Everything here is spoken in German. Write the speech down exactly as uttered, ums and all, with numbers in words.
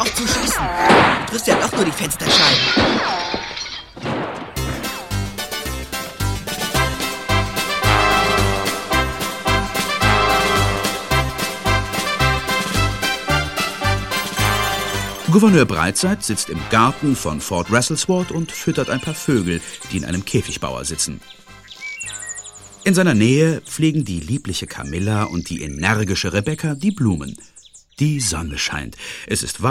auf zu schießen. Du triffst ja doch nur die Fensterscheiben. Gouverneur Brightside sitzt im Garten von Fort Wrestelsword und füttert ein paar Vögel, die in einem Käfigbauer sitzen. In seiner Nähe pflegen die liebliche Camilla und die energische Rebecca die Blumen. Die Sonne scheint. Es ist